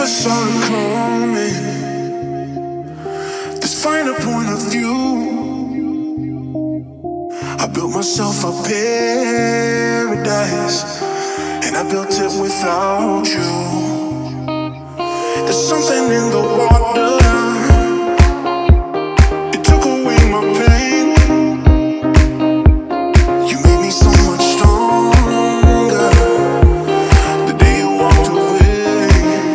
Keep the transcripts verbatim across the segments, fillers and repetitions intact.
saw it coming. This finer point of view. I built myself a paradise, and I built it without you. There's something in the water. It took away my pain. You made me so much stronger the day you walked away.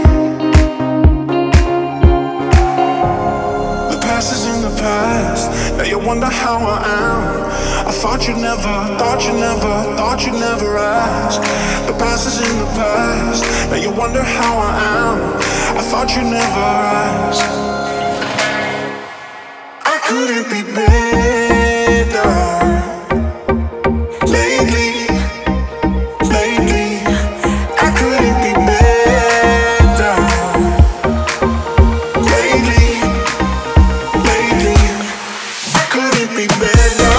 The past is in the past. Now you wonder how I am. I thought you'd never, thought you never, thought you'd never ask. The past is in the past. Now you wonder how I am. I thought you'd never ask. I couldn't be better. Lately, lately, I couldn't be better. Lately, lately, I couldn't be better.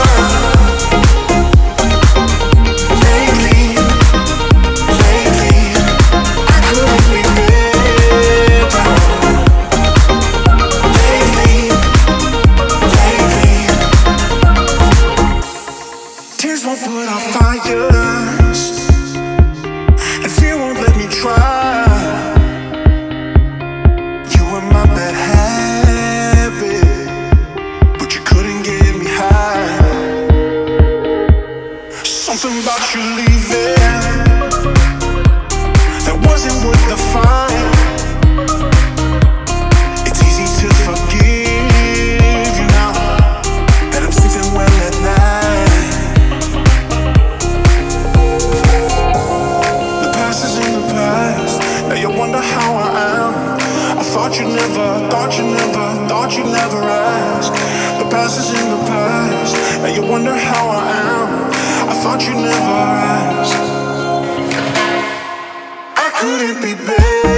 Tears won't put out fires, and fear won't let me try. You were my bad habit, but you couldn't get me high. Something about you leaving that wasn't worth the fight. It's easy to forgive you now that I'm sleeping well at night. Now you wonder how I am. I thought you'd never, thought you'd never, thought you'd never ask. The past is in the past. Now you wonder how I am. I thought you'd never ask. I couldn't be better.